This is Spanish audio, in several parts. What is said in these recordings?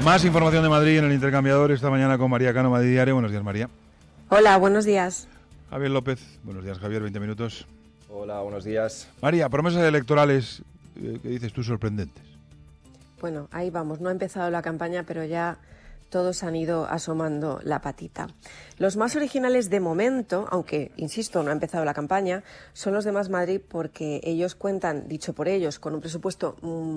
Más información de Madrid en el intercambiador esta mañana con María Cano, Madrid Diario. Buenos días, María. Hola, buenos días. Javier López. Buenos días, Javier. 20 minutos. Hola, buenos días. María, promesas electorales, ¿qué dices tú, sorprendentes? Bueno, ahí vamos. No ha empezado la campaña, pero ya todos han ido asomando la patita. Los más originales de momento, aunque, insisto, no ha empezado la campaña, son los de Más Madrid porque ellos cuentan, dicho por ellos, con un presupuesto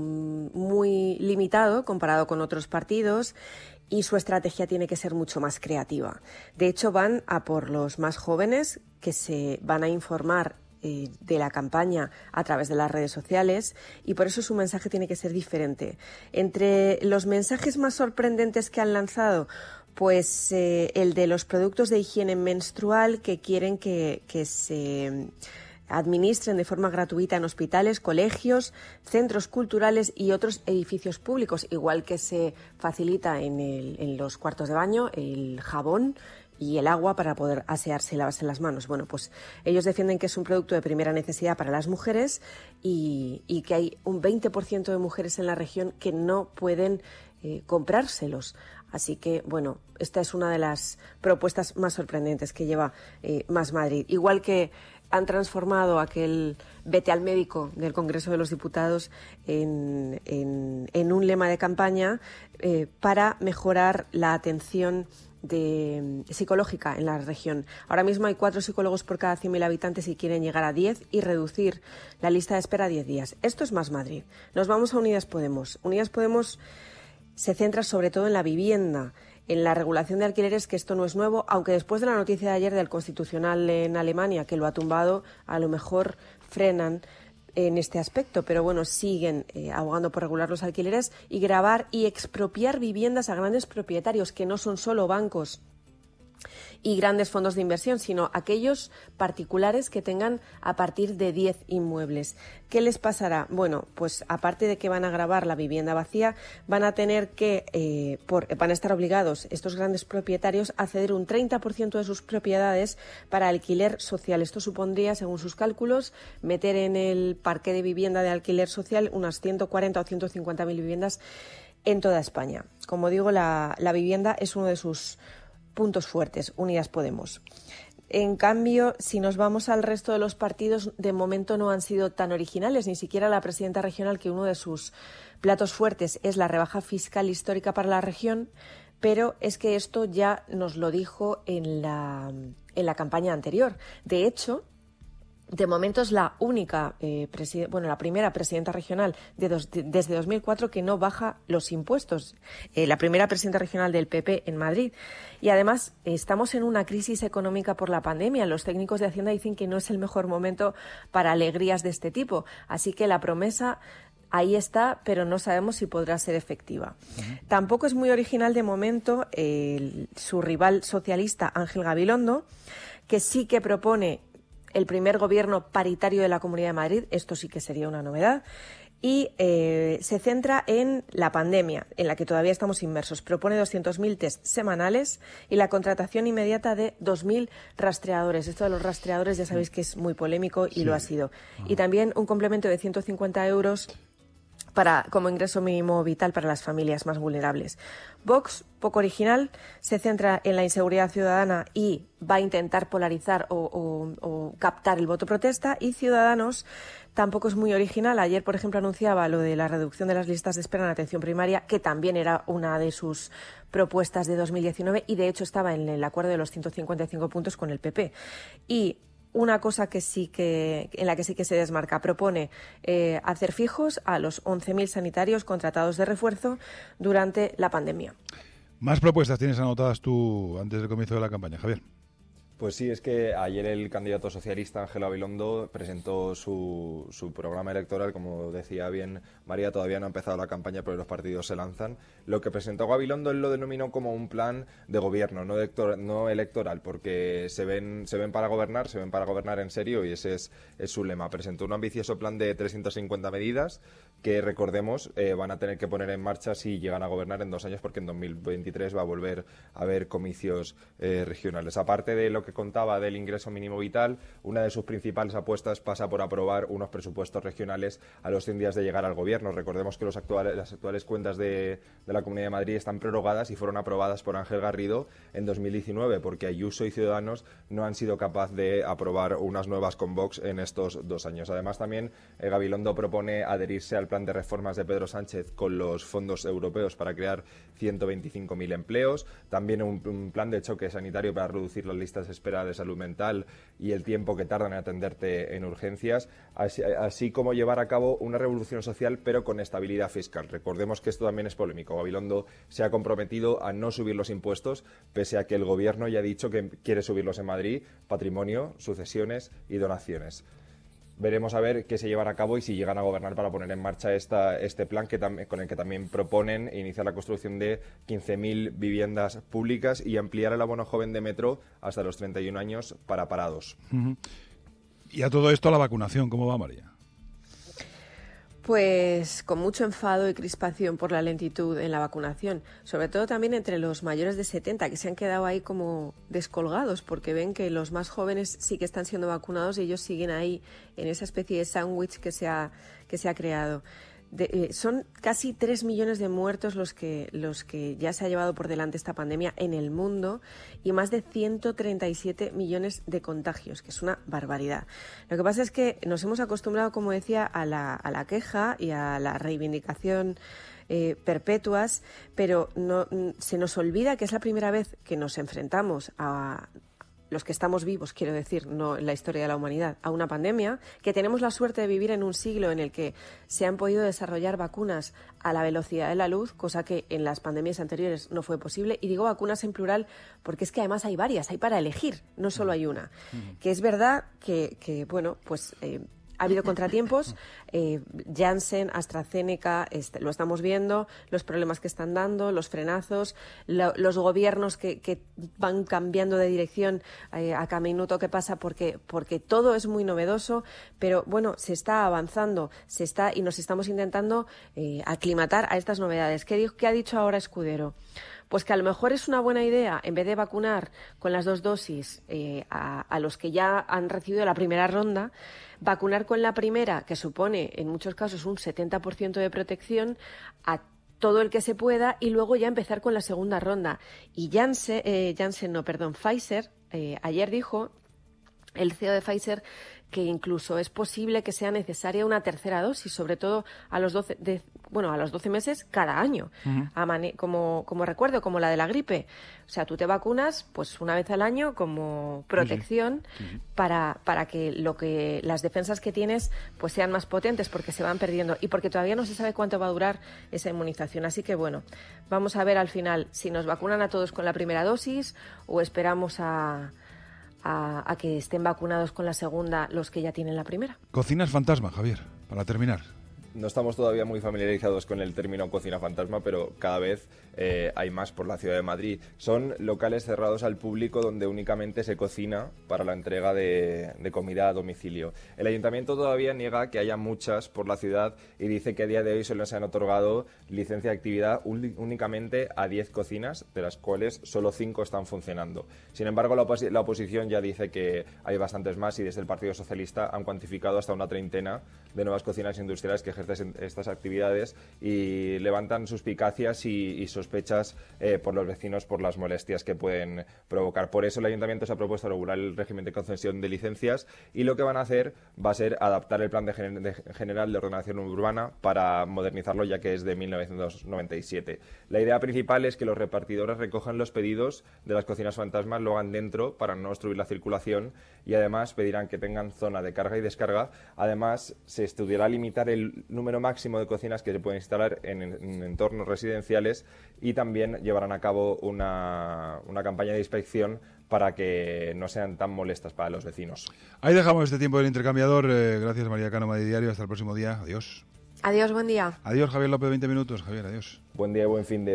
muy limitado comparado con otros partidos y su estrategia tiene que ser mucho más creativa. De hecho, van a por los más jóvenes que se van a informar de la campaña a través de las redes sociales y por eso su mensaje tiene que ser diferente. Entre los mensajes más sorprendentes que han lanzado, pues el de los productos de higiene menstrual que quieren que se administren de forma gratuita en hospitales, colegios, centros culturales y otros edificios públicos, igual que se facilita en los cuartos de baño el jabón y el agua para poder asearse y lavarse las manos. Bueno, pues ellos defienden que es un producto de primera necesidad para las mujeres y que hay un 20% de mujeres en la región que no pueden comprárselos. Así que, bueno, esta es una de las propuestas más sorprendentes que lleva Más Madrid. Igual que han transformado aquel vete al médico del Congreso de los Diputados en un lema de campaña para mejorar la atención psicológica en la región. Ahora mismo hay 4 psicólogos por cada 100.000 habitantes y quieren llegar a 10 y reducir la lista de espera a 10 días. Esto es Más Madrid. Nos vamos a Unidas Podemos. Unidas Podemos se centra sobre todo en la vivienda, en la regulación de alquileres, que esto no es nuevo, aunque después de la noticia de ayer del Constitucional en Alemania, que lo ha tumbado, a lo mejor frenan en este aspecto, pero bueno, siguen abogando por regular los alquileres y gravar y expropiar viviendas a grandes propietarios, que no son solo bancos y grandes fondos de inversión, sino aquellos particulares que tengan a partir de 10 inmuebles. ¿Qué les pasará? Bueno, pues aparte de que van a gravar la vivienda vacía, van a tener que, van a estar obligados estos grandes propietarios a ceder un 30% de sus propiedades para alquiler social. Esto supondría, según sus cálculos, meter en el parque de vivienda de alquiler social unas 140 o 150.000 viviendas en toda España. Como digo, la vivienda es uno de sus puntos fuertes, Unidas Podemos. En cambio, si nos vamos al resto de los partidos, de momento no han sido tan originales, ni siquiera la presidenta regional, que uno de sus platos fuertes es la rebaja fiscal histórica para la región, pero es que esto ya nos lo dijo en la campaña anterior. De hecho, de momento es la única, la primera presidenta regional desde 2004 que no baja los impuestos. La primera presidenta regional del PP en Madrid. Y además estamos en una crisis económica por la pandemia. Los técnicos de Hacienda dicen que no es el mejor momento para alegrías de este tipo. Así que la promesa ahí está, pero no sabemos si podrá ser efectiva. Tampoco es muy original de momento su rival socialista Ángel Gabilondo, que sí que propone el primer gobierno paritario de la Comunidad de Madrid. Esto sí que sería una novedad. Y se centra en la pandemia, en la que todavía estamos inmersos. Propone 200.000 test semanales y la contratación inmediata de 2.000 rastreadores. Esto de los rastreadores ya sabéis que es muy polémico y lo ha sido. Y también un complemento de 150 euros como ingreso mínimo vital para las familias más vulnerables. Vox, poco original, se centra en la inseguridad ciudadana y va a intentar polarizar o captar el voto protesta. Y Ciudadanos tampoco es muy original. Ayer, por ejemplo, anunciaba lo de la reducción de las listas de espera en atención primaria, que también era una de sus propuestas de 2019 y, de hecho, estaba en el acuerdo de los 155 puntos con el PP. Y una cosa en la que sí que se desmarca, propone hacer fijos a los 11.000 sanitarios contratados de refuerzo durante la pandemia. Más propuestas tienes anotadas tú antes del comienzo de la campaña, Javier. Pues sí, es que ayer el candidato socialista Ángel Gabilondo presentó su programa electoral. Como decía bien María, todavía no ha empezado la campaña, pero los partidos se lanzan. Lo que presentó Gabilondo él lo denominó como un plan de gobierno, no electoral, porque se ven para gobernar en serio, y ese es su lema. Presentó un ambicioso plan de 350 medidas que, recordemos, van a tener que poner en marcha si llegan a gobernar en 2 años, porque en 2023 va a volver a haber comicios regionales. Aparte de lo que contaba del ingreso mínimo vital, una de sus principales apuestas pasa por aprobar unos presupuestos regionales a los 100 días de llegar al gobierno. Recordemos que las actuales cuentas de la Comunidad de Madrid están prorrogadas y fueron aprobadas por Ángel Garrido en 2019, porque Ayuso y Ciudadanos no han sido capaces de aprobar unas nuevas con Vox en estos 2 años. Además, también Gabilondo propone adherirse al plan de reformas de Pedro Sánchez con los fondos europeos para crear 125.000 empleos, también un plan de choque sanitario para reducir las listas de espera de salud mental y el tiempo que tardan en atenderte en urgencias, así como llevar a cabo una revolución social pero con estabilidad fiscal. Recordemos que esto también es polémico. Gabilondo se ha comprometido a no subir los impuestos, pese a que el gobierno ya ha dicho que quiere subirlos en Madrid: patrimonio, sucesiones y donaciones. Veremos a ver qué se llevará a cabo y si llegan a gobernar para poner en marcha este plan con el que también proponen iniciar la construcción de 15.000 viviendas públicas y ampliar el abono joven de metro hasta los 31 años para parados. Y a todo esto la vacunación, ¿cómo va, María? Pues con mucho enfado y crispación por la lentitud en la vacunación, sobre todo también entre los mayores de 70, que se han quedado ahí como descolgados porque ven que los más jóvenes sí que están siendo vacunados y ellos siguen ahí en esa especie de sándwich que se ha creado. Son casi 3 millones de muertos los que ya se ha llevado por delante esta pandemia en el mundo y más de 137 millones de contagios, que es una barbaridad. Lo que pasa es que nos hemos acostumbrado, como decía, a la queja y a la reivindicación perpetuas, pero se nos olvida que es la primera vez que nos enfrentamos a los que estamos vivos, quiero decir, no en la historia de la humanidad, a una pandemia, que tenemos la suerte de vivir en un siglo en el que se han podido desarrollar vacunas a la velocidad de la luz, cosa que en las pandemias anteriores no fue posible. Y digo vacunas en plural porque es que además hay varias, hay para elegir, no solo hay una. Que es verdad que bueno, pues ha habido contratiempos, Janssen, AstraZeneca, lo estamos viendo, los problemas que están dando, los frenazos, los gobiernos que van cambiando de dirección a cada minuto que pasa porque todo es muy novedoso, pero bueno, se está avanzando, y nos estamos intentando aclimatar a estas novedades. ¿Qué ha dicho ahora Escudero? Pues que a lo mejor es una buena idea, en vez de vacunar con las 2 dosis a los que ya han recibido la primera ronda, vacunar con la primera, que supone en muchos casos un 70% de protección, a todo el que se pueda, y luego ya empezar con la segunda ronda. Y Pfizer ayer dijo, el CEO de Pfizer, que incluso es posible que sea necesaria una tercera dosis, sobre todo a los 12 meses cada año, como recuerdo, como la de la gripe. O sea, tú te vacunas pues una vez al año como protección para que las defensas que tienes pues sean más potentes, porque se van perdiendo y porque todavía no se sabe cuánto va a durar esa inmunización. Así que bueno, vamos a ver al final si nos vacunan a todos con la primera dosis o esperamos a que estén vacunados con la segunda los que ya tienen la primera. Cocinas fantasma, Javier, para terminar. No estamos todavía muy familiarizados con el término cocina fantasma, pero cada vez hay más por la ciudad de Madrid. Son locales cerrados al público donde únicamente se cocina para la entrega de comida a domicilio. El ayuntamiento todavía niega que haya muchas por la ciudad y dice que a día de hoy solo se han otorgado licencia de actividad únicamente a 10 cocinas, de las cuales solo 5 están funcionando. Sin embargo, la oposición ya dice que hay bastantes más y desde el Partido Socialista han cuantificado hasta una treintena de nuevas cocinas industriales que ejercen estas actividades y levantan suspicacias y sospechas por los vecinos por las molestias que pueden provocar. Por eso el Ayuntamiento se ha propuesto regular el régimen de concesión de licencias y lo que van a hacer va a ser adaptar el Plan General de Ordenación Urbana para modernizarlo, ya que es de 1997. La idea principal es que los repartidores recojan los pedidos de las cocinas fantasmas, lo hagan dentro para no obstruir la circulación y además pedirán que tengan zona de carga y descarga. Además, se estudiará limitar el número máximo de cocinas que se pueden instalar en entornos residenciales y también llevarán a cabo una campaña de inspección para que no sean tan molestas para los vecinos. Ahí dejamos este tiempo del intercambiador. Gracias, María Cano, Madrid Diario. Hasta el próximo día. Adiós. Adiós, buen día. Adiós, Javier López, 20 minutos. Javier, adiós. Buen día y buen fin de